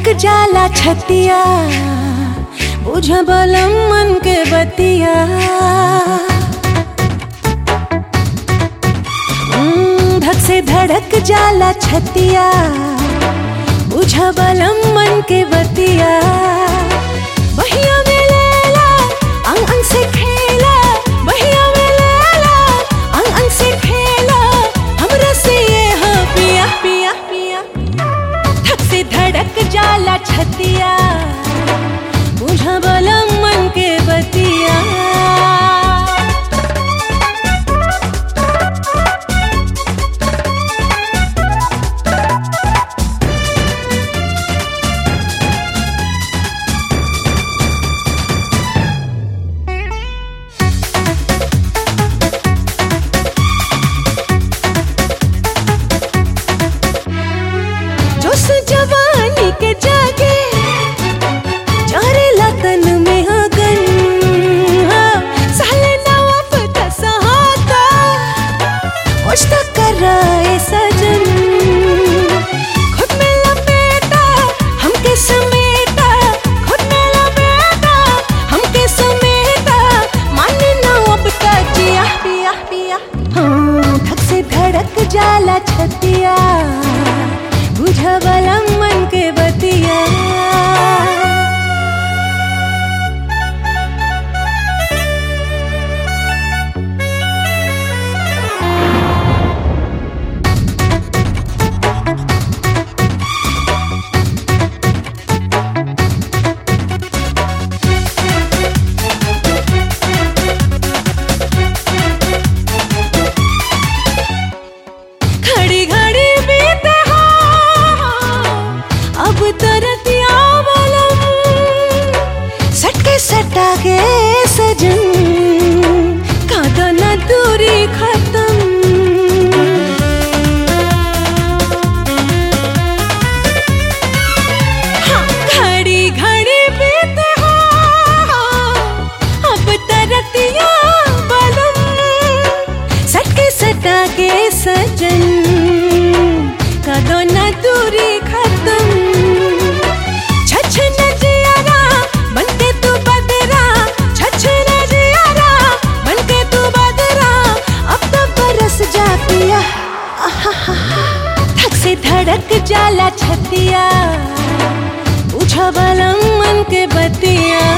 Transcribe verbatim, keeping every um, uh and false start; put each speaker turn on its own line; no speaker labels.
धड़क जाला छतिया, बुझ बलम मन के बतिया। धक से धड़क जाला छतिया, बुझ बलम मन के बतिया। बहिया में लेला अंग अंग से खेला, बहिया में लेला अंग अंग से खेला। हमरा से ये हो पिया पिया पिया। धक से धड़क जाला छतिया, बुझ बलम मन के बतिया। जवानी के जागे चारे तन में अगन, साले नवा पता सहाता कुछ तो कर रहे सजन। खुद में लपेटा हमके समेटा, खुद में लपेटा हमके समेटा। माने ना अब तक जिया पिया पिया। हाँ, धक से धड़क जाला छतिया, बुझ बलम मन के बतिया। घड़ी घड़ी बीते अब तरतिया बलम, सटके सटा के सजन कादा न दूरी खत्म। हाँ, घड़ी घड़ी बीते अब तरतिया बलम, सटके सटा के सजन कादा न दूरी खत्म। धक से धड़क जाला छतिया, बुझ बलम मन के बतिया।